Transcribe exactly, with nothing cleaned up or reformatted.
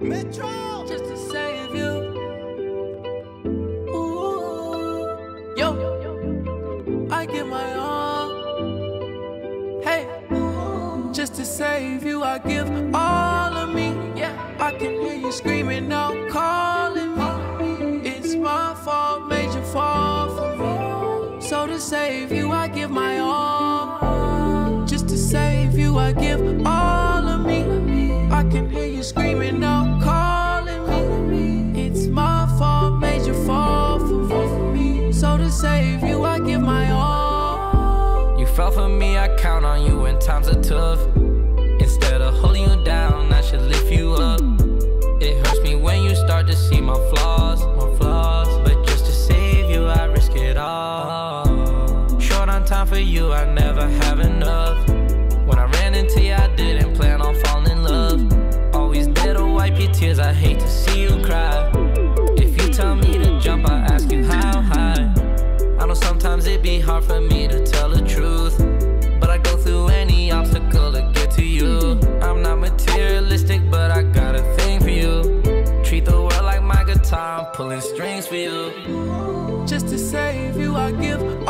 Metro, just to save you. Ooh, yo, I give my all. Hey, just to save you, I give all of me. Yeah, I can hear you screaming out, calling me. It's my fault, made you fall for me. So to save you, I give my all. Just to save you, I give all of me. I can hear you screaming out, calling me. It's my fault, made you fall for me. So to save you, I give my all. You fell for me, I count on you when times are tough. Instead of holding you down, I should lift you up. It hurts me when you start to see my flaws, my flaws. But just to save you, I risk it all. Short on time for you, I never have enough. When I ran into you, I didn't plan on falling in love. Always there to wipe your tears, I hate to see you cry. If you tell me to jump, I ask you how high. I know sometimes it be hard for me to tell the truth, but I go through any obstacle to get to you. I'm not materialistic, but I got a thing for you. Treat the world like my guitar, I'm pulling strings for you. Just to save you, I give